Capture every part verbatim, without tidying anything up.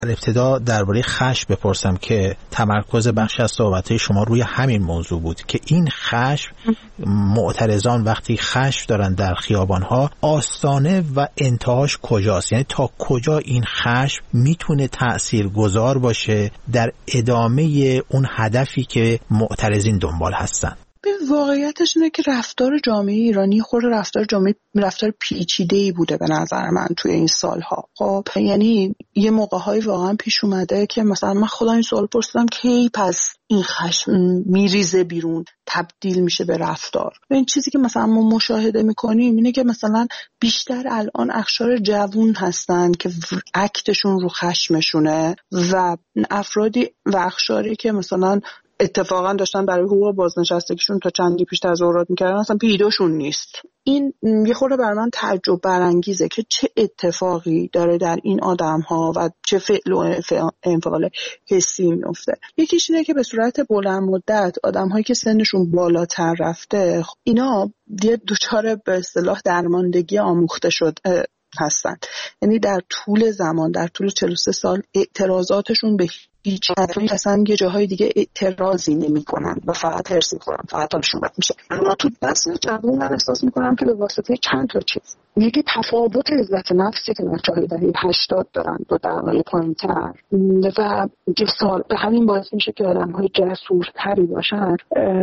ابتدا درباره خشم بپرسم که تمرکز بخش از صحبت‌های شما روی همین موضوع بود که این خشم، معترضان وقتی خشم دارن در خیابان‌ها، آستانه و انتهاش کجاست؟ یعنی تا کجا این خشم میتونه تأثیرگذار باشه در ادامه اون هدفی که معترضین دنبال هستن؟ به واقعیتش اینه که رفتار جامعه ایرانی خود رفتار جامعه رفتار پیچیده‌ای بوده به نظر من توی این سالها. خب یعنی یه موقع‌های واقعا پیش اومده که مثلا من خودم این سوال پرسیدم کی پس این خشم میریزه بیرون تبدیل میشه به رفتار. و این چیزی که مثلا ما مشاهده میکنیم اینه که مثلا بیشتر الان اقشار جوون هستن که اکتشون رو خشمشونه و افرادی و اقشاری که مثلا اتفاقا داشتن برای حقوق بازنشستگیشون تا چندی پیش تظاهرات میکردن اصلا پیداشون نیست. این یه خورده بر من تعجب برانگیزه که چه اتفاقی داره در این آدم‌ها و چه فعل و انفعال حسی میفته. یکیش اینه که به صورت بلند مدت آدم‌هایی که سنشون بالاتر رفته اینا یه دوچار به اصطلاح درماندگی آموخته شد هستن. یعنی در طول زمان، در طول چهل و سه سال اعتراضاتشون به هیچ حرفی اصلا یه جاهای دیگه اعتراضی نمی کنن و فقط هرس می‌خورن، فقط حالشون بد میشه. اما تو دست جوون من احساس میکنم که به واسطه چند تا چیز، یکی تفاوت عزت نفسی که بچه‌های دهه هشتاد دارن با دهه‌های پایین‌تر و یه سال به همین باعث میشه که آدم‌های جسورتری باشن.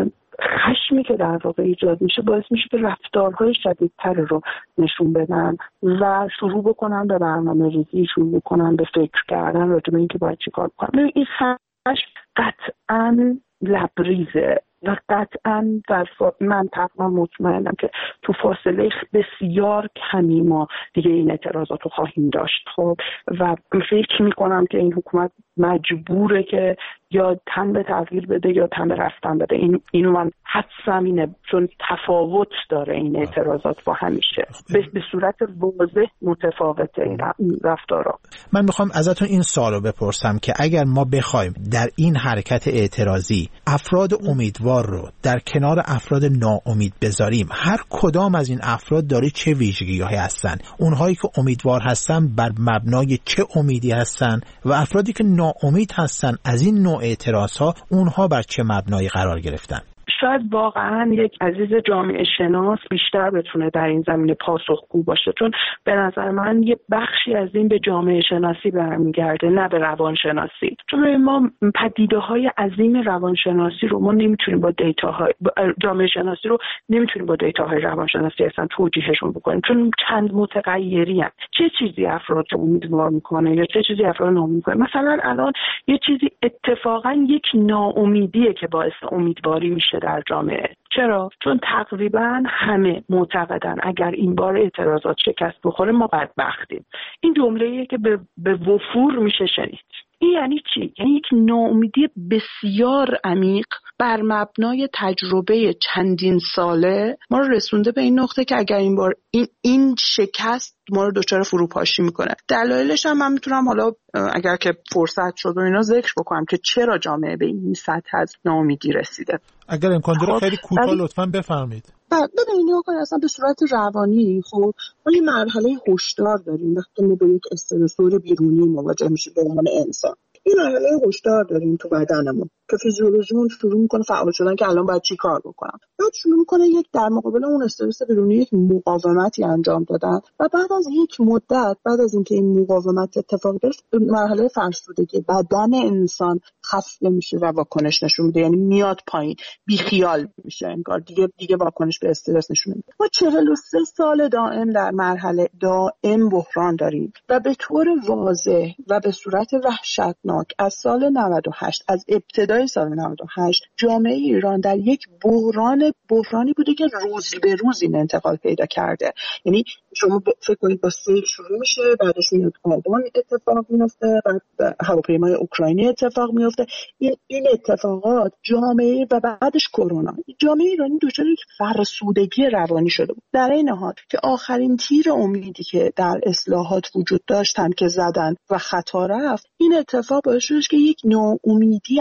خشمی که در واقع ایجاد میشه باعث میشه که رفتارهای شدیدتر رو نشون بدن و شروع بکنن به برنامه ریزی، شروع بکنن به فکر کردن راجع به اینکه باید چی کار کنن. این خشم قطعاً لبریزه و قطعاً در من تقریبا مطمئنم که تو فاصله بسیار کمی ما دیگه این اعتراضات رو خواهیم داشت. خب و فکر میکنم که این حکومت مجبوره که یا تن به تغییر بده یا تن به رفتن بده. این اینو من حدسم اینه، چون تفاوت داره این اعتراضات با همیشه به, به صورت واضح متفاوته این رفتارا. من میخوام ازتون این سوالو بپرسم که اگر ما بخوایم در این حرکت اعتراضی افراد امیدوار رو در کنار افراد ناامید بذاریم، هر کدام از این افراد داره چه ویژگی‌هایی هستن؟ اونهایی که امیدوار هستن بر مبنای چه امیدی هستن و افرادی که ناامید هستن از این نوع اعتراضها اونها بر چه مبنایی قرار گرفتن؟ شاید واقعا یک عزیز جامعه شناس بیشتر بتونه در این زمینه پاسخگو باشه، چون به نظر من یه بخشی از این به جامعه شناسی برمیگرده نه به روانشناسی. چون ما پدیده‌های عظیم روانشناسی رو ما نمیتونیم با دیتاهای جامعه شناسی رو نمیتونیم با دیتاهای روانشناسی اصلا توجیهشون بکنیم، چون چند متغیری هست. چه چیزی افراد رو امیدوار میکنه یا چه چیزی افراد ناامید میکنه. مثلا الان یه چیزی اتفاقا یک ناامیدیه که باعث امیدواری میشه در جامعه. چرا؟ چون تقریبا همه معتقدن اگر این بار اعتراضات شکست بخوره ما بدبختیم. این جمله‌ایه که به, به وفور میشه شنید. این یعنی چی؟ یعنی یک ناامیدی بسیار عمیق بر مبنای تجربه چندین ساله ما رو رسونده به این نقطه که اگر این بار این این شکست ما رو دچار فروپاشی میکنه. دلایلش هم من میتونم حالا اگر که فرصت شد و اینا ذکر بکنم که چرا جامعه به این سطح از ناامیدی رسیده. اگر امکان داره خیلی کوتاه لطفاً بفرمایید. ببینید نگاه اصلا به صورت روانی خب ما یه مرحله هشدار داریم وقتی ما با یک استرسور بیرونی مواجه میشیم به عنوان انسان. این مرحله هشدار داریم تو بدنمون که فیزیولوژیمون شروع میکنه فعال شدن که الان باید چی کار بکنم. بعد شروع میکنه یک در مقابل اون استرس بیرونی یک مقاومتی انجام دادن و بعد از یک مدت بعد از اینکه این مقاومت اتفاق داشت مرحله فرسودگی بدن انسان خسته میشه و واکنش نشون میده، یعنی میاد پایین، بیخیال میشه، انگار دیگه دیگه واکنش به استرس نشون میده. ما چهل و سه سال دائم در مرحله دائم بحران داریم و به طور واضح و به صورت وحشتناک از سال نود و هشت از ابتدای سال نود و هشت جامعه ایران در یک بحران بحرانی بوده که روز به روز این انتقال پیدا کرده. یعنی شما فکر کنید با سیل شروع میشه، بعدش میاد آبان اتفاق میفته، بعد هواپیمای اوکراینی اتفاق میفته. این این اتفاقات جامعه و بعدش کرونا، جامعه ایرانی دچار یک فرسودگی روانی شده بود. در این حال که آخرین تیر امیدی که در اصلاحات وجود داشتن که زدن و خطا رفت، این اتفاق باعث شد که یک ناامیدی عمیق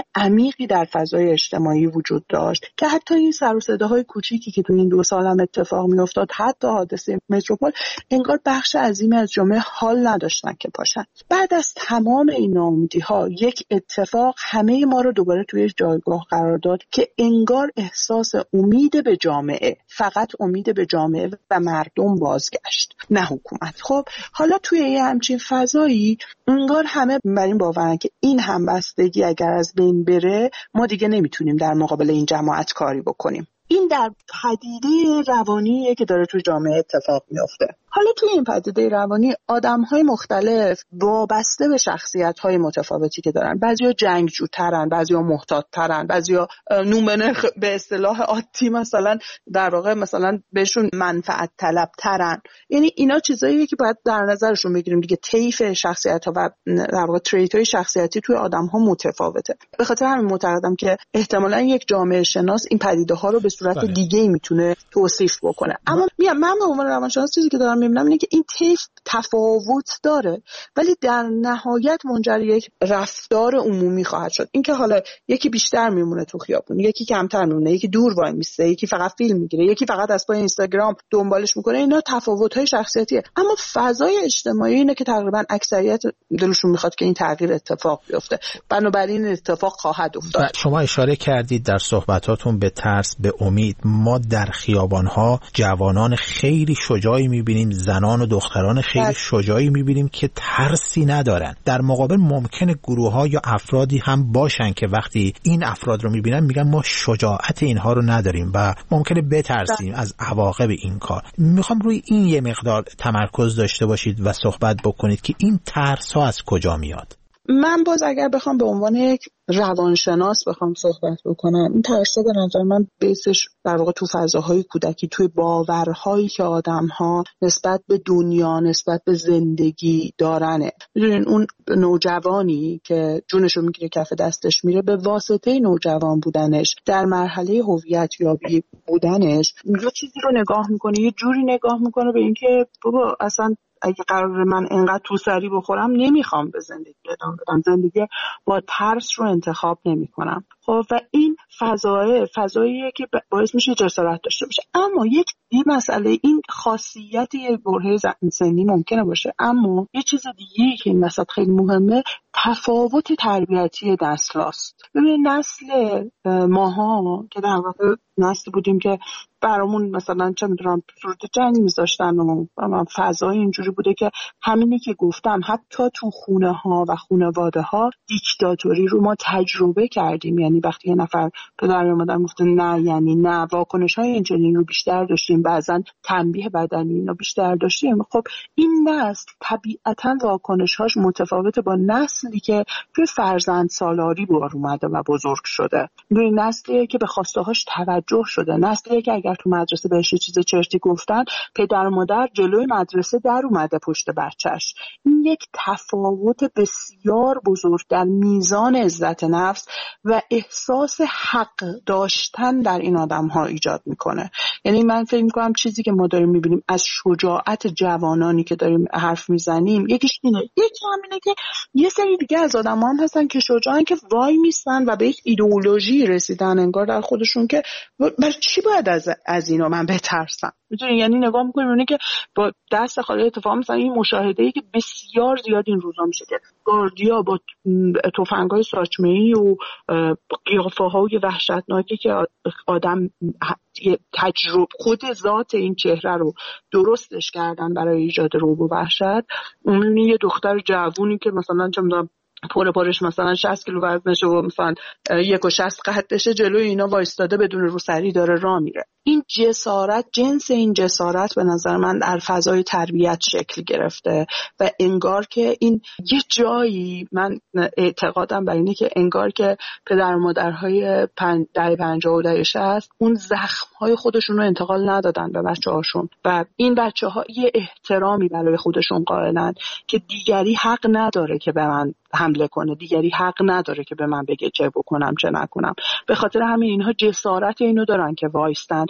عمیقی در فضای اجتماعی وجود داشت که حتی این سر و صداهای کوچیکی که تو این دو سال هم اتفاق میافتاد، حتی حادثه متروپول، انگار بخش عظیمی از جامعه حال نداشتن که پاشن. بعد از تمام این ناامیدی‌ها یک اتفاق همه ما رو دوباره توی جایگاه قرار داد که انگار احساس امید به جامعه، فقط امید به جامعه و مردم بازگشت، نه حکومت. خب حالا توی یه همچین فضایی انگار همه بر این باورن که این همبستگی اگر از بین بره ما دیگه نمیتونیم در مقابل این جماعت کاری بکنیم. این در پدیده روانیه که داره تو جامعه اتفاق میفته. حالا توی این پدیده روانی آدم‌های مختلف وابسته به شخصیت‌های متفاوتی که دارن. بعضیا جنگجوترن، بعضیا محتاط‌ترن، بعضیا نومنر به اصطلاح عادی مثلا در واقع مثلا بهشون منفعت طلب‌ترن. یعنی اینا چیزاییه که باید در نظرشون بگیریم دیگه. طیف شخصیت‌ها و در واقع تریت‌های شخصیتی توی آدم‌ها متفاوته. به خاطر همین معتقدم که احتمالاً یک جامعه شناس این پدیده‌ها رو به صورت بله. دیگه‌ای میتونه توصیف بکنه. اما میگم من به عنوان روانشناس چیزی که دارم میبینم اینه که این طیف تفاوت داره ولی در نهایت منجر یک رفتار عمومی خواهد شد. اینکه حالا یکی بیشتر میمونه تو خیابون، یکی کمتر میمونه، یکی دور وای میسته، یکی فقط فیلم میگیره، یکی فقط از پای اینستاگرام دنبالش میکنه، اینا تفاوت‌های شخصیتیه. اما فضای اجتماعی اینه که تقریبا اکثریت دلشون میخواد که این تغییر اتفاق بیفته. بنابراین اتفاق خواهد افتاد. شما اشاره کردید در صحبتاتون به ترس، به امید. ما در خیابان‌ها جوانان خیلی شجاعی می‌بینیم، زنان و دختران خیلی بله. شجاعی می‌بینیم که ترسی ندارن. در مقابل ممکنه گروه‌ها یا افرادی هم باشن که وقتی این افراد رو می‌بینن میگن ما شجاعت اینها رو نداریم و ممکنه بترسیم بله. از عواقب این کار. میخوام روی این یه مقدار تمرکز داشته باشید و صحبت بکنید که این ترس‌ها از کجا میاد. من باز اگر بخوام به عنوان یک روانشناس بخوام صحبت بکنم، این ترسا به نظر من بیسش در واقع تو فضاهای کودکی، توی باورهایی که آدم‌ها نسبت به دنیا، نسبت به زندگی دارنه. می‌دونین اون نوجوانی که جونشو میگیره کف دستش میره، به واسطه نوجوان بودنش در مرحله هویت یابی بودنش یه چیزی رو نگاه میکنه، یه جوری نگاه میکنه به اینکه بابا اصلا اگه قرار من انقدر تو سری بخورم نمیخوام به زندگی ادامه بدم، زندگی با ترس رو انتخاب نمی کنم. خب و این فضای فضاییه که باعث میشه جسارت داشته باشه. اما یک این مسئله، این خاصیت یه برهه سنی ممکنه باشه، اما یه چیز دیگه که این وسط خیلی مهمه، تفاوت تربیتی نسلاست. ببین نسل ماها که در واقع نسل بودیم که برامون مثلا چه میدونم صورت جنگ میذاشتن و فضای اینجوری بوده که همینی که گفتم حتی تو خونه ها و خانواده ها دیکتاتوری رو ما تجربه کردیم. یعنی وقتی یه نفر پدر یا مادر گفته نه یعنی نه، واکنش های اینجوری رو بیشتر داشتیم، بعضن تنبیه بدنی اینا بیشتر داشتیم. خب این نسل طبیعتا واکنش هاش متفاوته با نسلی که توی فرزند سالاری بار اومده و بزرگ شده. این نسلیه که به خواسته هاش توجه شده، نسلیه که اگر تو مدرسه بهش چیز چرتی گفتن پدر و مادر جلوی مدرسه در اومده پشت بچهش. این یک تفاوت بسیار بزرگ در میزان عزت نفس و احساس حق داشتن در این آدم ها ایجاد میکنه. یعنی من فکر میکنم چیزی که ما داریم میبینیم از شجاعت جوانانی که داریم حرف میزنیم، یکیش اینه، یکی همینه که یه سری دیگه از آدم ها هم هستن که شجاعن، که وای میستن و به یک ایدئولوژی رسیدن انگار در خودشون که برای چی باید از از اینا من بترسم. میدونی یعنی نگاه میکنیم اونه که با دست خالی اتفاق مثلا این مشاهده‌ای که بسیار زیاد این روزا میشه که گاردیا با تفنگ‌های ساچمه‌ای و قیافه‌های وحشتناکی که آدم تجربه خود ذات این چهره رو درستش کردن برای ایجاد رعب و وحشت. اون یه دختر جوونی که مثلا چه می‌دونم پول پارش مثلا شصت کیلو وزنشه و مثلا یک و شصت قدشه، جلوی اینا وایستاده بدون روسری داره راه میره. این جسارت، جنس این جسارت به نظر من در فضای تربیت شکل گرفته و انگار که این یه جایی، من اعتقادم بر اینه که انگار که پدر و مادرهای دهه پنجاه و دهه شصت اون زخم‌های خودشون رو انتقال ندادن به بچه‌هاشون و این بچه‌ها یه احترامی برای خودشون قائلن که دیگری حق نداره که به من حمله کنه، دیگری حق نداره که به من بگه چه بکنم چه نکنم. به خاطر همین اینها جسارت اینو دارن که وایستن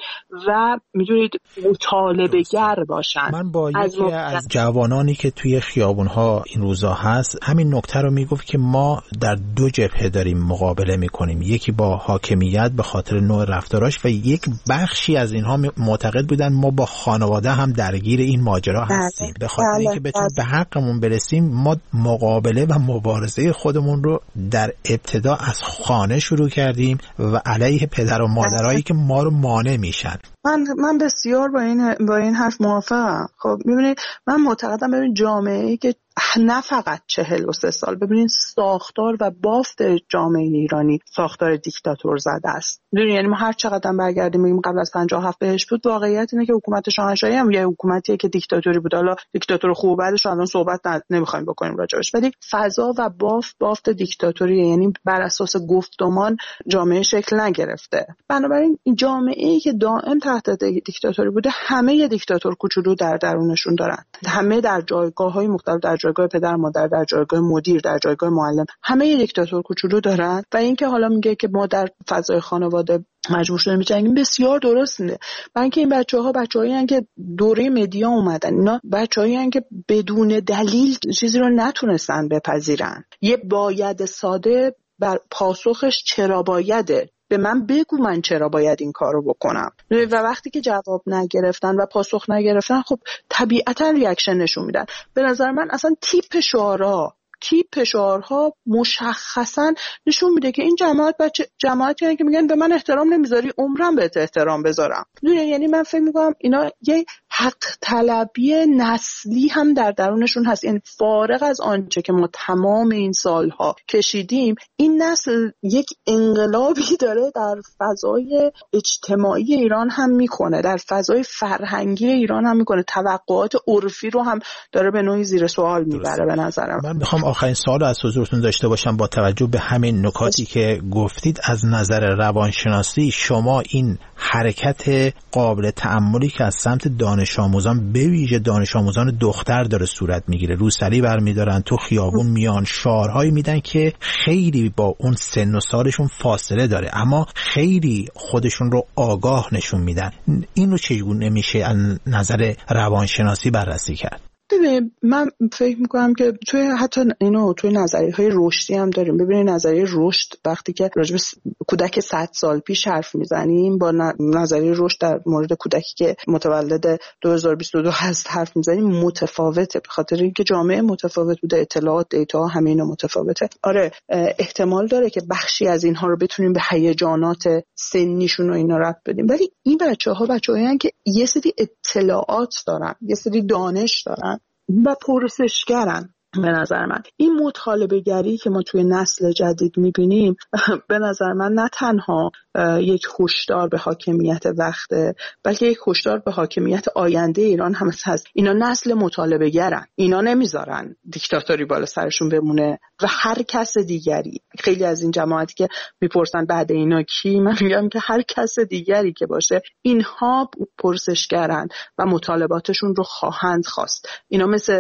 و میدونید مطالبه گر باشن. من با یکی از, از جوانانی که توی خیابون‌ها این روزا هست همین نکته رو میگفت که ما در دو جبهه داریم مقابله میکنیم، یکی با حاکمیت به خاطر نوع رفتاراش و یک بخشی از اینها معتقد بودن ما با خانواده هم درگیر این ماجرا هستیم، به خاطر اینکه بتونیم به حقمون برسیم ما مقابله و مبارزه خودمون رو در ابتدا از خانه شروع کردیم و علیه پدر و مادرایی که ما رو مانع میشن. من من بسیار با این با این حرف موافقم. خب میبینید من معتقدم ببین جامعه‌ای که نه فقط چهل و سه سال، ببینید ساختار و بافت جامعه ایرانی ساختار دیکتاتور زده است. میدونید یعنی ما هر چقدر برگردیم میگیم قبل از پنجاه و هفت بهش بود، واقعیت اینه که حکومت شاهنشاهی هم یه حکومتیه که دیکتاتوری بود. حالا دیکتاتور خوب بعدش الان صحبت نمیخوایم بکنیم راجعش، ولی فضا و بافت بافت دیکتاتوریه، یعنی بر اساس گفتمان جامعه شکل نگرفته. بنابراین این جامعه‌ای که دائم تحت دیکتاتوری بوده همه دیکتاتور کوچولو در درونشون دارن، همه در جایگاه‌های مختلف، در جایگاه پدر مادر، در جایگاه مدیر، در جایگاه معلم، همه دیکتاتور کوچولو دارن. و اینکه حالا میگه که ما در فضای خانواده مجبور شدیم بجنگیم، بسیار درست میده. برای اینکه این بچه‌ها بچه‌هایی که دوره مدیا اومدن، اینا بچه‌هایی که بدون دلیل چیزی رو نتونستن بپذیرن. یه باید ساده بر پاسخش چرا بایده، به من بگو من چرا باید این کارو بکنم. و وقتی که جواب نگرفتن و پاسخ نگرفتن خب طبیعتا ریاکشن نشون میدن. به نظر من اصلا تیپ شعارها تیپ شعارها مشخصا نشون میده که این جماعت بچه جماعتی که میگن به من احترام نمیذاری عمرم بهت احترام بذارم. یعنی من فکر میکنم اینا یه حق طلبی نسلی هم در درونشون هست. یعنی فارغ از آنچه که ما تمام این سالها کشیدیم، این نسل یک انقلابی داره در فضای اجتماعی ایران هم میکنه، در فضای فرهنگی ایران هم میکنه، توقعات عرفی رو هم داره به نوعی زیر سوال میبره. به نظرم من میخوام آخرین سوال از حضورتون داشته باشم با توجه به همین نکاتی که گفتید. از نظر روانشناسی شما این حرکت قابل تأملی که از سمت دانش آموزان به ویژه دانش آموزان دختر داره صورت میگیره، روسری برمیدارن تو خیابون میان شعارهایی میدن که خیلی با اون سن و سالشون فاصله داره اما خیلی خودشون رو آگاه نشون میدن، این رو چگونه میشه از نظر روانشناسی بررسی کرد؟ ببین من فکر میکنم که توی حتی اینو توی نظریه های رشدی هم داریم. ببینید نظریه رشد وقتی که راجع به کودک صد سال پیش حرف میزنیم با نظریه رشد در مورد کودکی که متولد دو هزار و بیست و دو هست حرف میزنیم متفاوته، به خاطر اینکه جامعه متفاوت بوده، اطلاعات دیتا همه اینا متفاوته. آره احتمال داره که بخشی از اینها رو بتونیم به هیجانات سنیشون و اینا ربط بدیم، ولی این بچه‌ها بچه‌هایی که یه سری اطلاعات دارن، یه سری دانش دارن و پرسشگرن. به نظر من این مطالبه گری که ما توی نسل جدید میبینیم به نظر من نه تنها یک هشدار به حاکمیت وقته، بلکه یک هشدار به حاکمیت آینده ایران هم هست. اینا نسل مطالبه گرن، اینا نمیذارن دیکتاتوری بالا سرشون بمونه و هر کس دیگری، خیلی از این جماعتی که میپرسن بعد اینا کی، من میگم که هر کس دیگری که باشه اینها پرسشگرن و مطالباتشون رو خواهند خواست. اینا مثل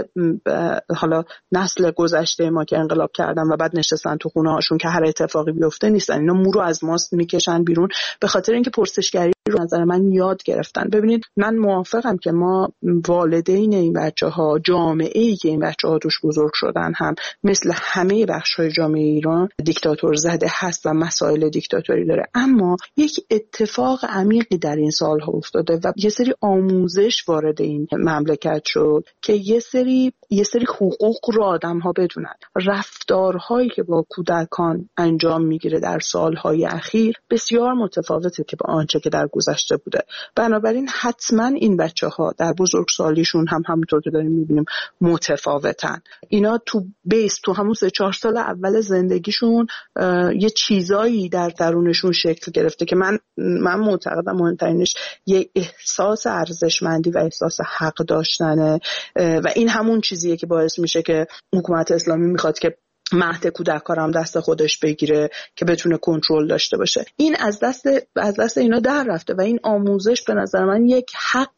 حالا نسل گذشته ما که انقلاب کردن و بعد نشستن تو خونه هاشون که هر اتفاقی بیفته نیستن، اینا مو رو از ماست میکشن بیرون به خاطر اینکه پرسشگری رو نظر من یاد گرفتن. ببینید من موافقم که ما والدین این بچه‌ها، جامعه‌ای که این بچه‌ها توش بزرگ شدن هم مثل همه بخش‌های جامعه ایران دیکتاتور زده هست و مسائل دیکتاتوری داره، اما یک اتفاق عمیقی در این سال‌ها افتاده و یه سری آموزش وارد این مملکت شد که یه سری یه سری حقوق رو آدم‌ها بدونن. رفتارهایی که با کودکان انجام میگیره در سال‌های اخیر بسیار متفاوته که با آنچه که در گذشته بوده. بنابراین حتما این بچه‌ها در بزرگسالیشون هم همونطور که داریم می‌بینیم متفاوتن. اینا تو بیس تو همون سه چهار سال اول زندگیشون یه چیزایی در درونشون شکل گرفته که من من معتقدم مهمترینش یه احساس ارزشمندی و احساس حق داشتنه و این همون چیزیه که باعث میشه که حکومت اسلامی میخواد که مهد کودک‌ها هم دست خودش بگیره که بتونه کنترل داشته باشه. این از دست از دست اینا در رفته و این آموزش به نظر من یک حق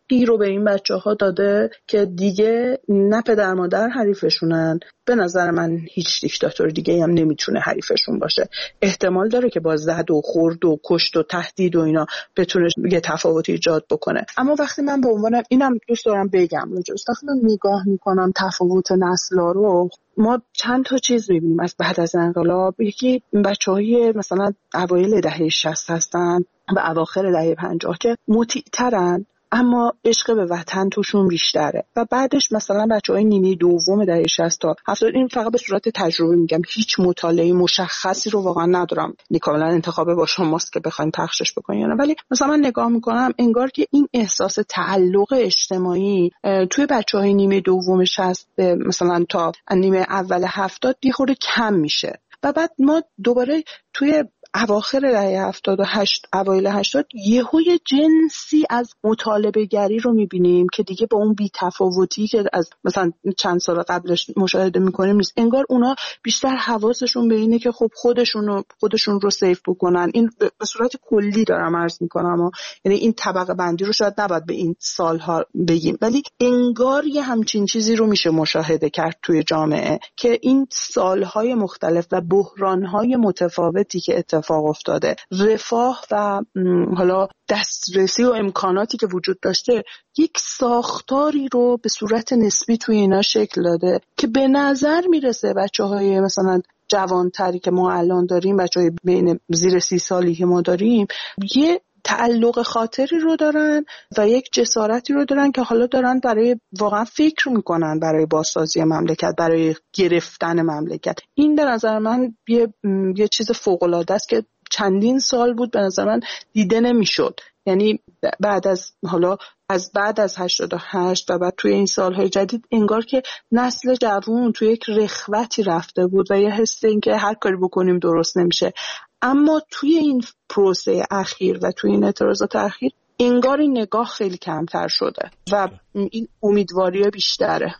حقی رو به این بچه ها داده که دیگه نه پدر مادر حریفشونن. به نظر من هیچ دیکتاتور دیگه هم نمیتونه حریفشون باشه. احتمال داره که با زد و خورد و کشت و تهدید و اینا بتونه یه تفاوتی ایجاد بکنه. اما وقتی من به عنوان اینم دوست دارم بگم راجعش، وقتی من نگاه میکنم تفاوت نسل‌ها رو، ما چند تا چیز میبینیم از بعد از انقلاب. یکی بچه‌های مثلا اوایل دهه شصت هستن و اواخر دهه پنجاه که مطیع‌ترن اما عشق به وطن توشون بیشتره، و بعدش مثلا بچه‌های نیمه دوم دهه شصت تا هفتاد، این فقط به صورت تجربه میگم، هیچ مطالعه مشخصی رو واقعا ندارم، کاملا انتخاب با شماست که بخواید پخشش بکنید، ولی مثلا من نگاه میکنم انگار که این احساس تعلق اجتماعی توی بچه‌های نیمه دوم شصت مثلا تا نیمه اول هفتاد یه خورده کم میشه، و بعد ما دوباره توی اواخر دهه هفتاد و هشت اوایل هشتاد یهو یه جنسی از مطالبه گری رو میبینیم که دیگه با اون بی‌تفاوتی که از مثلا چند سال قبلش مشاهده میکنیم نیست. انگار اونا بیشتر حواسشون به اینه که خب خودشون رو خودشون رو سیف بکنن. این به صورت کلی دارم عرض میکنم، یعنی این طبقه بندی رو شاید نباید به این سالها بگیم، ولی انگار یه همچین چیزی رو میشه مشاهده کرد توی جامعه که این سالهای مختلف و بحرانهای متفاوتی که اتفاق افتاده، رفاه و حالا دسترسی و امکاناتی که وجود داشته، یک ساختاری رو به صورت نسبی توی اینا شکل داده که به نظر میرسه بچه‌های مثلا جوانتری که ما الان داریم، بچه‌های بین زیر سی سالی که ما داریم، یه تعلق خاطری رو دارن و یک جسارتی رو دارن که حالا دارن برای واقعا فکر میکنن برای بازسازی مملکت، برای گرفتن مملکت. این به نظر من یه, یه چیز فوق‌العاده است که چندین سال بود به نظر من دیده نمیشد. یعنی بعد از حالا از بعد از هشتاد و هشت و بعد توی این سالهای جدید انگار که نسل جوان توی یک رخوتی رفته بود و یه حس این که هر کاری بکنیم درست نمیشه. اما توی این پروسه اخیر و توی این اعتراضات اخیر انگار این نگاه خیلی کمتر شده و این امیدواری بیشتره.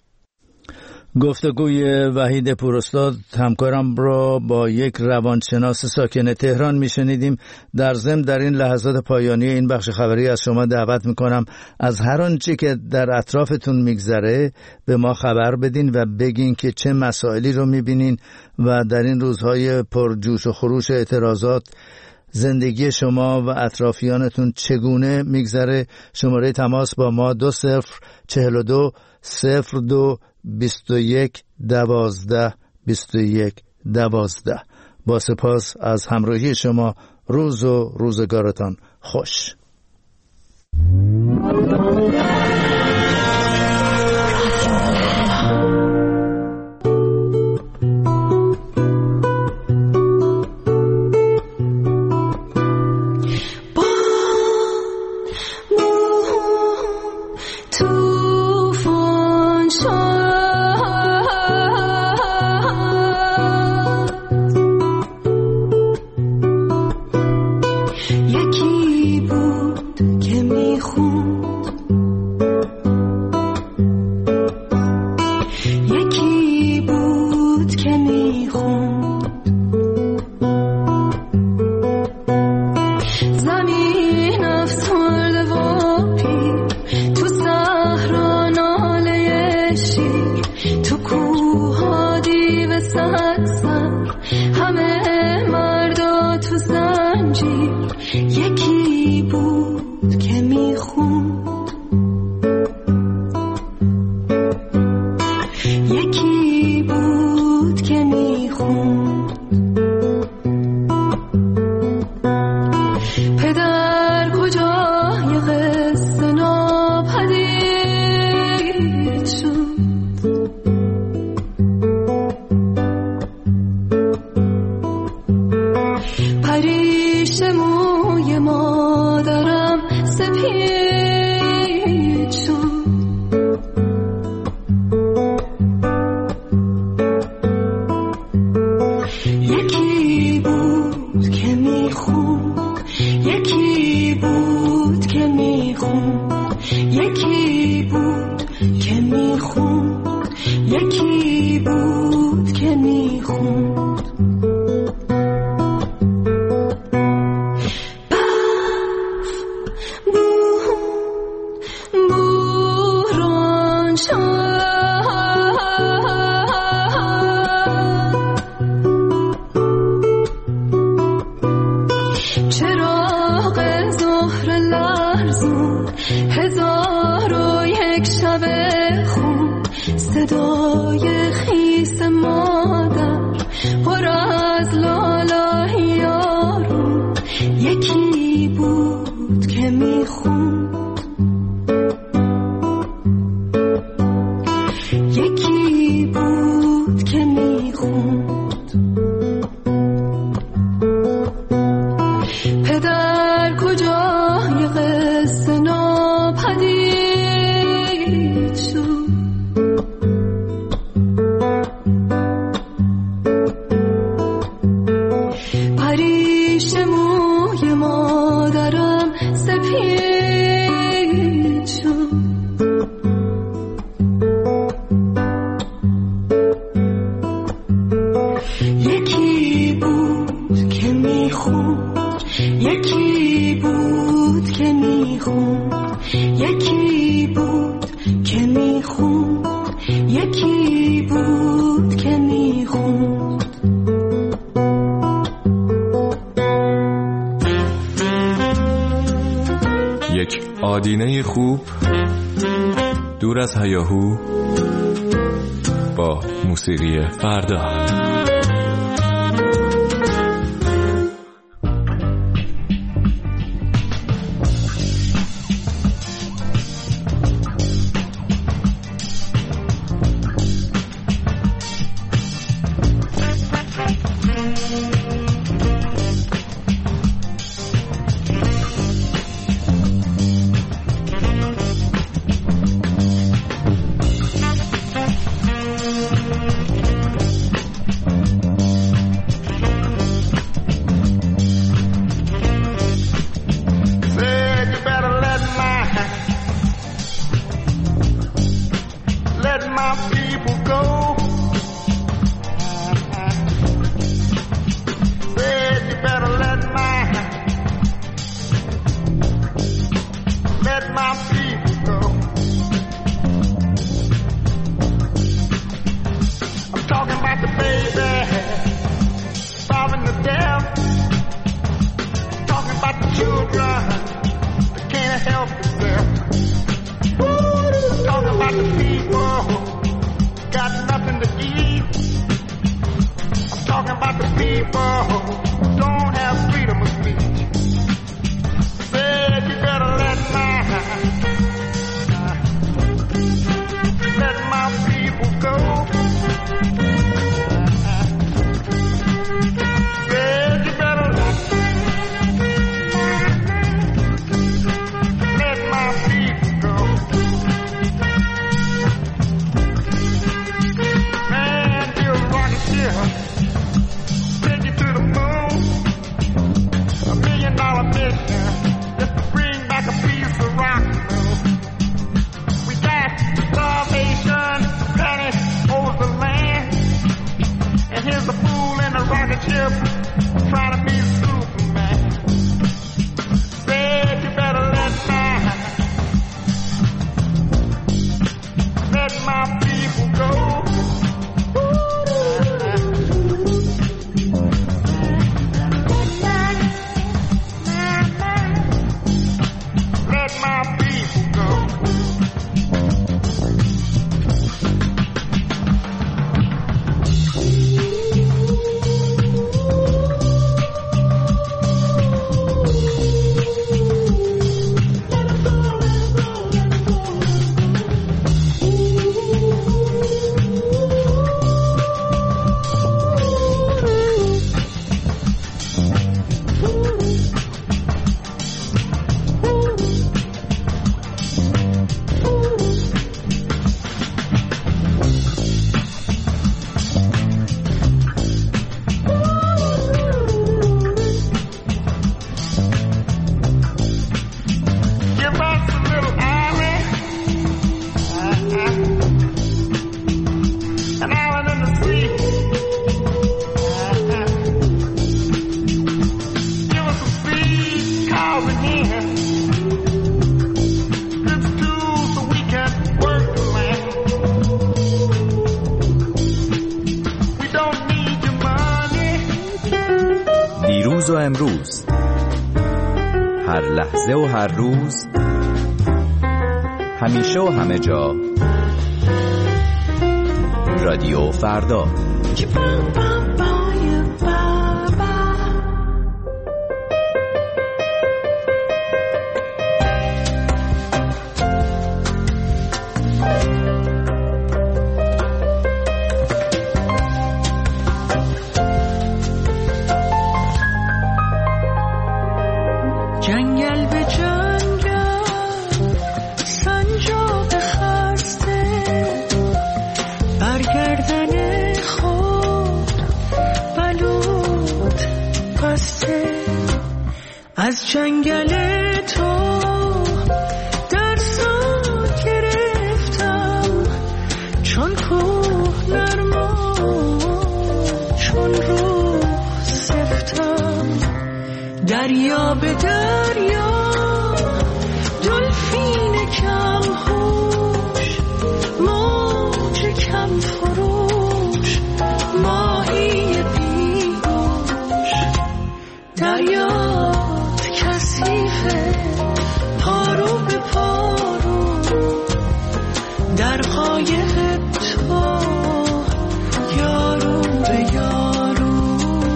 گفتگوی وحید پوراستاد همکارم را با یک روانشناس ساکن تهران میشنیدیم. در ضمن در این لحظات پایانی این بخش خبری از شما دعوت میکنم از هر آنچه که در اطرافتون میگذره به ما خبر بدین و بگین که چه مسائلی رو میبینین و در این روزهای پر جوش و خروش اعتراضات زندگی شما و اطرافیانتون چگونه میگذره. شماره تماس با ما دو صفر چهل و دو صفر دو بیست و یک دوازده بیست و یک دوازده. با سپاس از همراهی شما. روز و روزگارتان خوش. یکی بود که میخوند از لالای یارو یکی بود که میخوند، یکی بود که میخوند. پدر کجای قصه ناپدید شد، پریش موی مادرم سپید شد. یکی بود که میخوند، یکی بود که میخوند، یکی بود که میخوند، یکی بود که میخوند. یک آدینه خوب دور از هیاهو با موسیقی فردا. دیروز و امروز، هر لحظه و هر روز، همیشه و همه جا، رادیو فردا. از جنگل تو در سان گرفتم، چون کوه نرما چون روح سفتم. دریا به دریا دلفین کم هوش، موج کم فروش، ماهی بیهوش. دریات کثیفه پارو به پارو، در قایق تو یارو به یارو،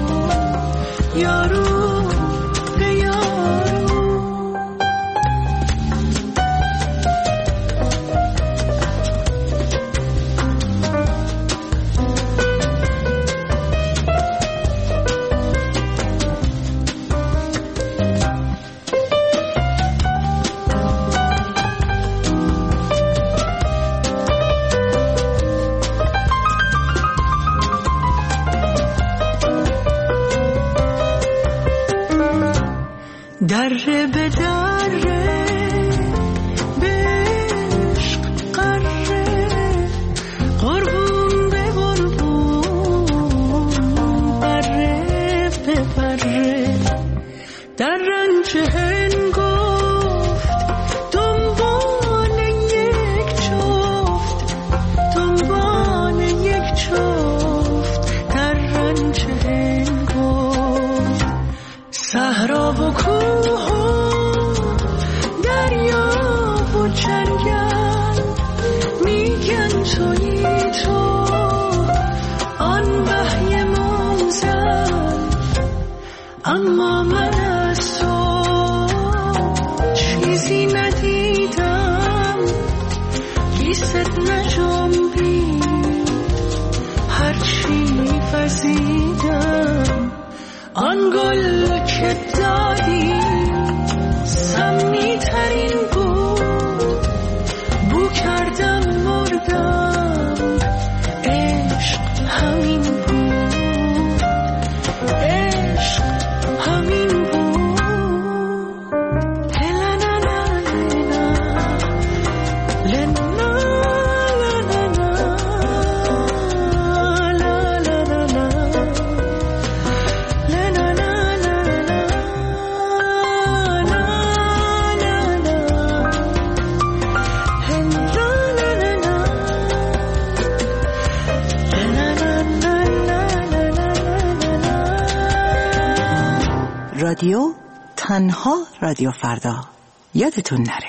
یارو به یارو. دره به دره به عشق قره، قربون به قربون، بره به بره. در رنج هنگفت دنبال یک جفت، دنبال یک جفت. در رنج هنگفت صحرا و کوه و دریا و جنگل، میگن تویی تو آن وحی منزل. اما من از تو چیزی ندیدم، لیست نجنبید هرچی وزیدم. آن گل که دادی سمی ترین بود، بو کردم مردم، عشق همین بود، عشق همین بود. لنا لنا لنا رادیو تنها رادیو فردا، یادتون نره.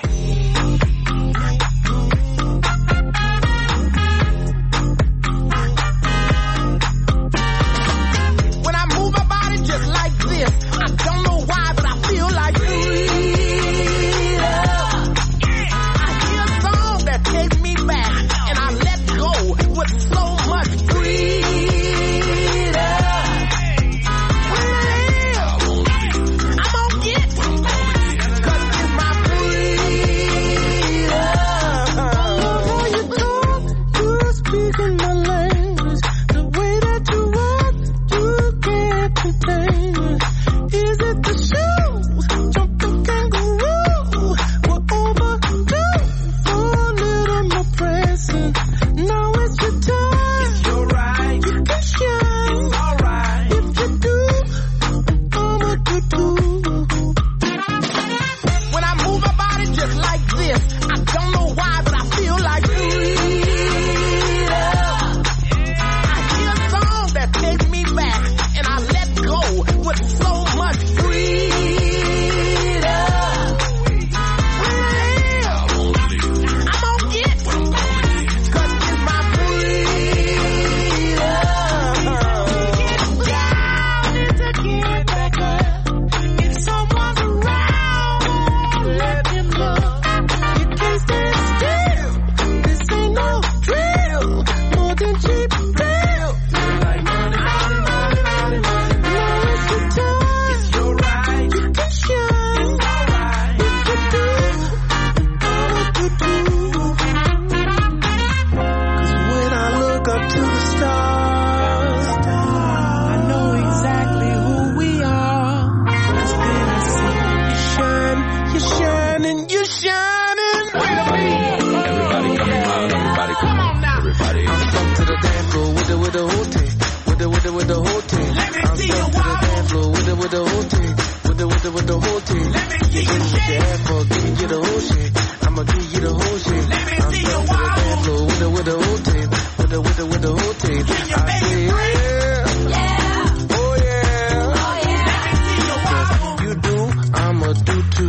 I'm gonna get, cause it's my free. with the whole team, with the with the with the whole team. Let me see you shake. Give me you the whole shit. I'ma give you the whole shit. Let me see you wobble. With the with the whole team, with the with the with the whole team. Can you make it break? Yeah. Oh yeah. Oh yeah. Let me see you wobble. You do, I'ma do too.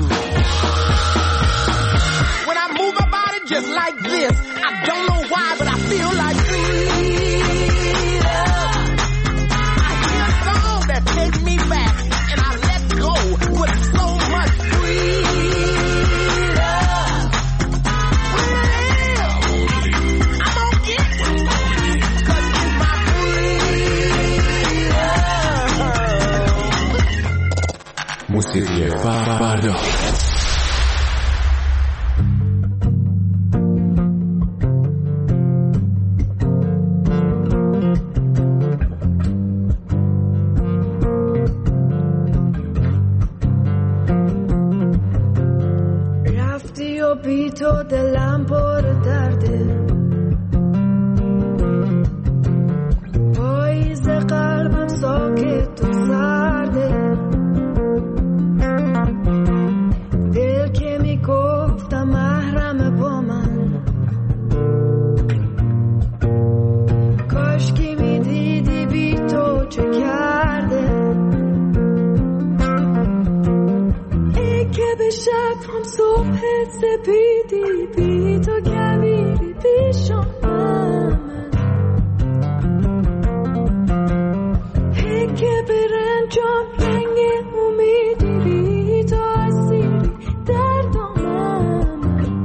When I move my body just like this, I don't know why, but I feel like freedom. I hear a song that takes me back, and I let go with so much freedom. I'm gonna get it, 'cause it's my freedom. موسیقی فردا. بی تو دلم پر درده پاییز قلبم ساکت و سرده دل که میگفتم محرم با من کاش که میدیدی بی تو چه کرده ای که به شب هم صبح سپیدی بی تو کبیری پیشم ای که به رنجام رنگ امیدی بی تو اسیری دردم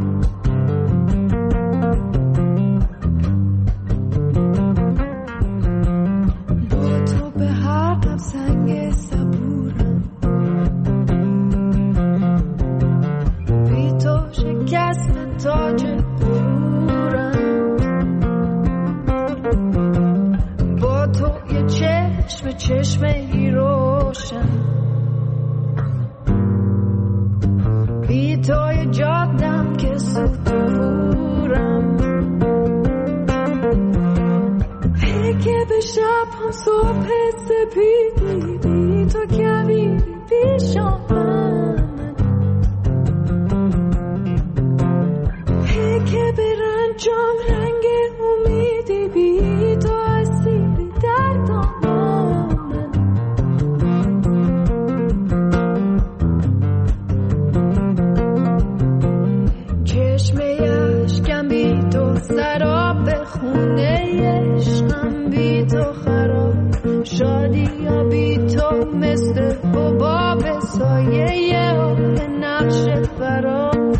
با تو به حقم سنگ صبورم بی تو شکست تاج غرورم با تو یه چشم چشمه روشن بی تو یه جادم که سطورم ای که به شب هم صبح سپیدی بی تو کبیری پیشم که به رنجام رنگ امیدی بی تو اسیری دردم چشمه اشکم بی تو سراب خونه عشقم بی تو خراب شادی یا بی تو مثل حباب سایه و نقش فرام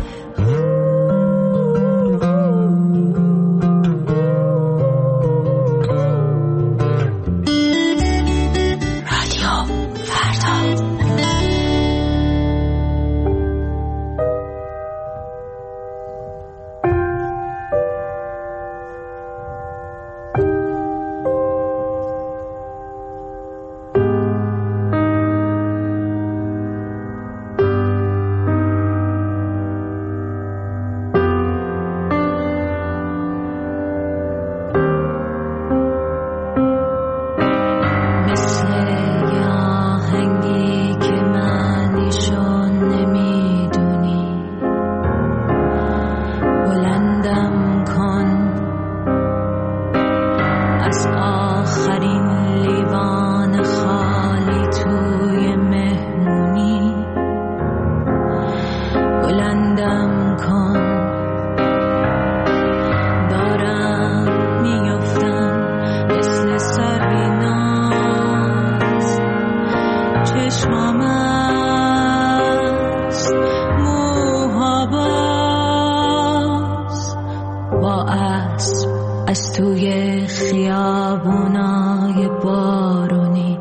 از توی خیابونای بارونی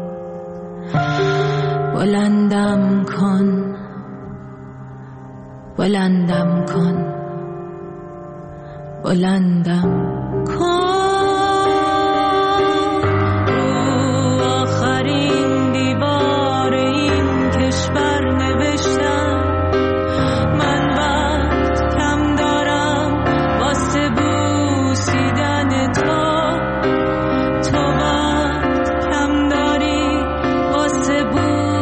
بلندم کن بلندم کن بلندم کن تو وقت کم داری واسه بود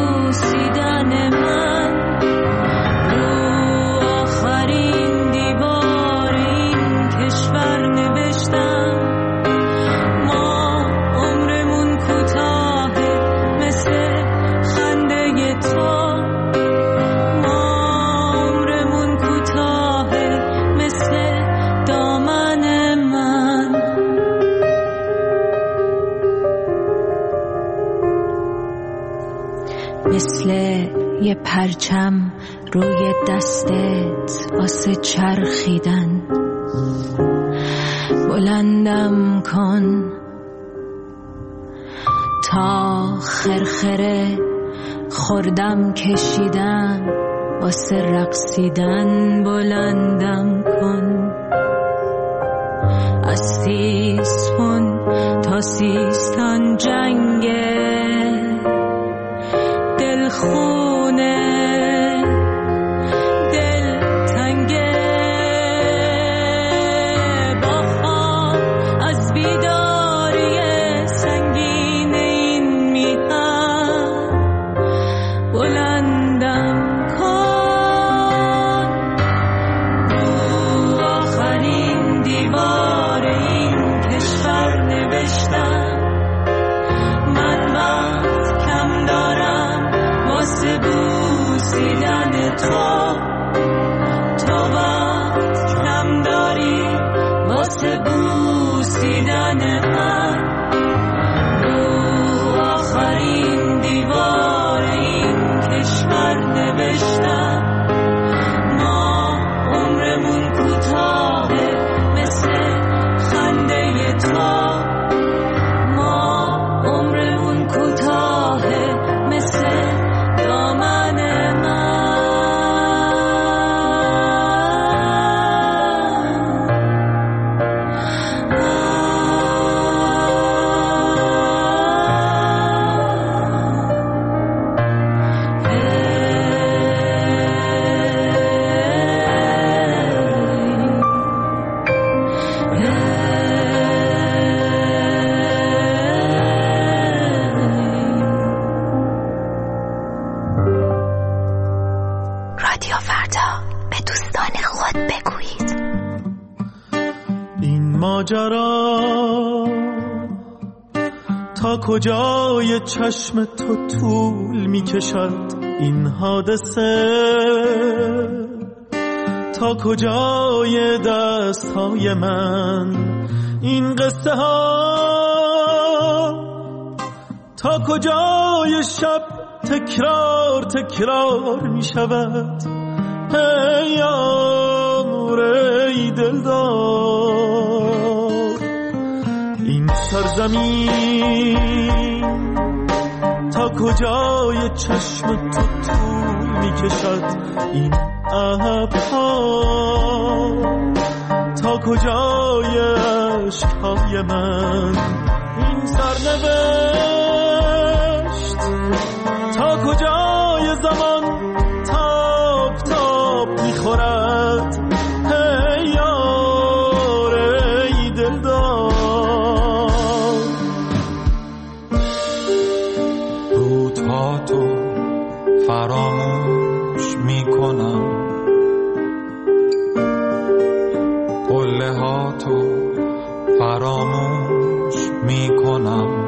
مثل یه پرچم روی دستت واسه چرخیدن. بلندم کن تا خرخره خوردم کشیدم واسه رقصیدن. بلندم کن از تیسفون تا سیستان جنگه دلخونه دل تنگه. با خواب از بیداری سنگین این میهن بلندم کن. رو آخرین دیوار این کشور نوشتم من وقت کم دارم واسه بوسیدن تو. تو وقت کم داری واسه بوسیدن من. رو آخرین دیوار این کشور نوشتم ما عمرمون کوتاهه مثل خنده تو. ما عمرمون کوتاهه مثل دامن من. رادیو فردا به دوستان خود بگویید. این ماجرا تا کجای چشم تو طول می کشد؟ این حادثه تا کجای دست های من؟ این قصه ها تا کجای شب تکرار تکرار می شود؟ ای یار ای دلدار، این سرزمین تا کجای چشم تو طول می کشد؟ این ابرها تا کجای عشقهای من؟ این سرنوشت تا کجای زمان تاب تاب میخورد؟ ای یار ای دلدار، روزها تو فراموش میکنم، قله ها تو فراموش میکنم،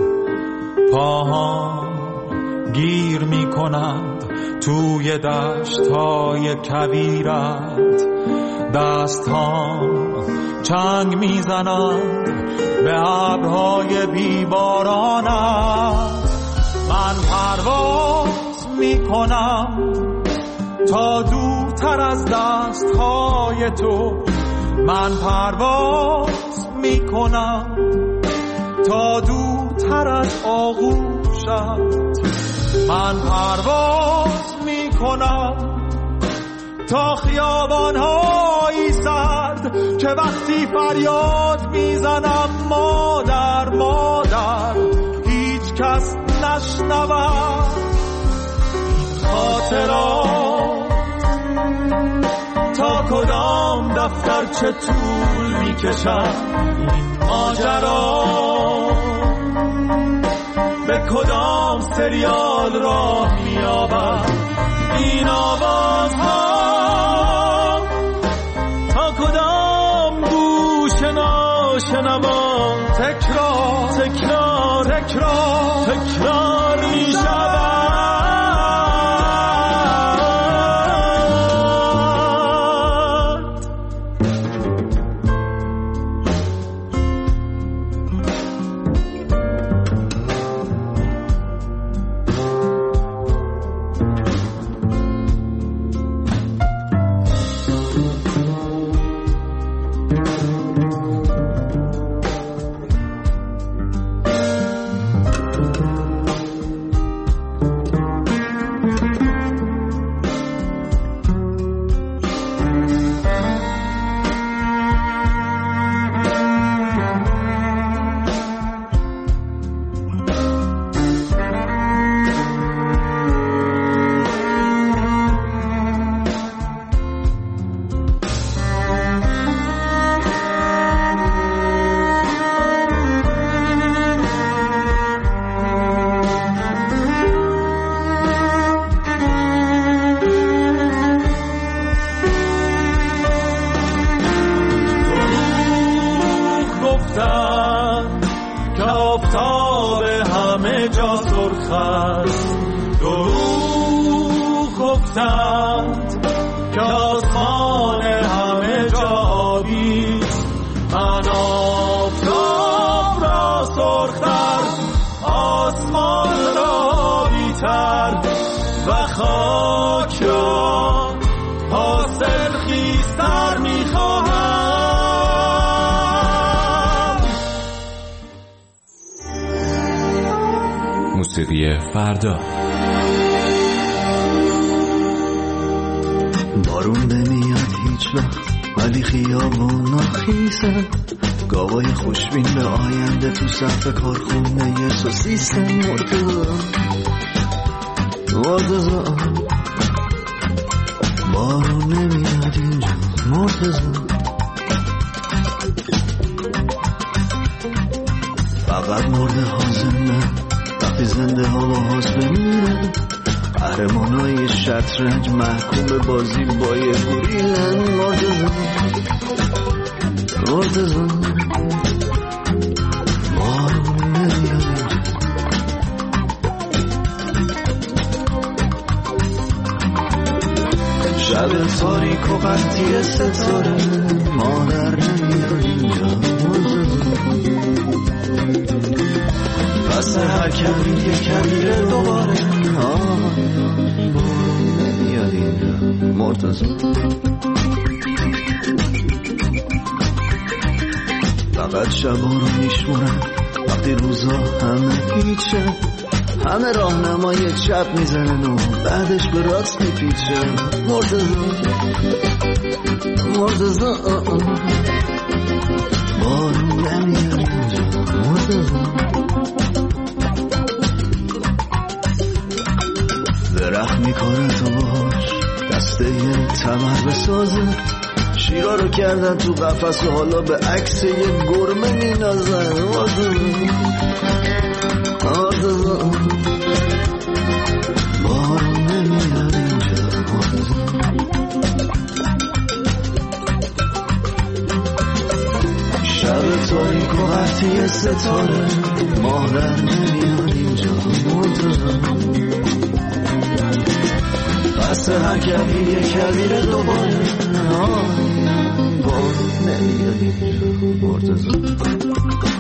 پاها گیر میکنند توی دشت های کویرت، دست ها چنگ میزنند به ابرهای بیبارانت. من پرواز میکنم تا دورتر از دست های تو، من پرواز میکنم تا دورتر از آغوشت، من پرواز میکنم تا خیابان‌های سرد که وقتی فریاد میزنم مادر مادر هیچ کس نشنود. این خاطرات تا کدام دفتر چه طول میکشد؟ این ماجرا به کدام سریال راه مییابد؟ این آوازها تا کدام گوش ناشنوا تکرار تکرار تکرار تکرار میشود؟ گفتند که آسمان همه جا بیست. من آفتاب را سرختر، آسمان را بیتر و خاک را حاصل خیستر میخواهم. موسیقی فردا. بارون نمیاد هیچ وقت ولی خیابونا خیسن، گاوای خوشبین به آینده تو صف کارخونه یه سوسیسن. مرتضی مرتضی بارون نمیاد اینجا. مرتضی فقط مرده ها زنده، وقتی زنده ها با حاز بمیرن. قهرمانای شطرنج محکوم به بازی با یه گوریلن. مرتضی مرتضی بارون نمیاد اینجا. شب تاریک و قطعی ستاره، مادر نمیاد اینجا. مرتضی پس هر کمی یه کمیره دوباره. نمیاد اینجا. مرتضی فقط شبا رو میشمونن وقتی روزا همه هیچه، همه راهنمای چپ میزنن و بعدش به راست میپیچن. مرتضی مرتضی بارون نمیاد اینجا. مرتضی درخت میکنه تو باش دسته یه تمر بسازه، شیرا رو کردن تو قفس و حالا به عکس یه گرمه مینازن. مرتضی مرتضی بارون نمیاد اینجا. مرتضی شب تاریک و قطعی ستاره، مادر نمیاد اینجا. مرتضی پس هر کمی یه کبیر دوباره. بارون نمیاد اینجا. مرتضی